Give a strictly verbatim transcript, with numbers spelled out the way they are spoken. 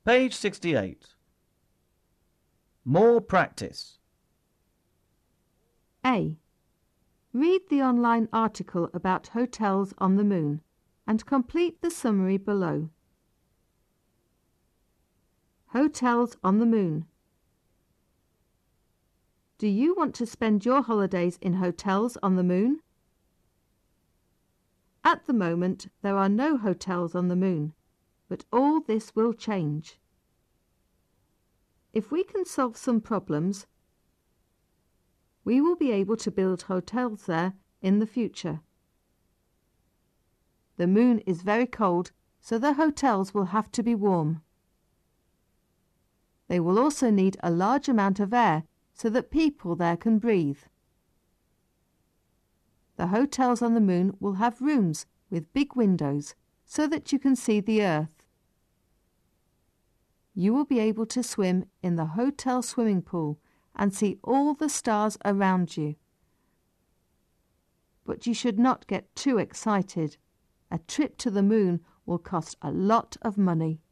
Page sixty-eight. More practice. A. Read the online article about hotels on the moon and complete the summary below. Hotels on the moon. Do you want to spend your holidays in hotels on the moon? At the moment, there are no hotels on the moon, but all this will change. If we can solve some problems, we will be able to build hotels there in the future. The moon is very cold, so the hotels will have to be warm. They will also need a large amount of air so that people there can breathe. The hotels on the moon will have rooms with big windows so that you can see the earth. You will be able to swim in the hotel swimming pool and see all the stars around you. But you should not get too excited. A trip to the moon will cost a lot of money.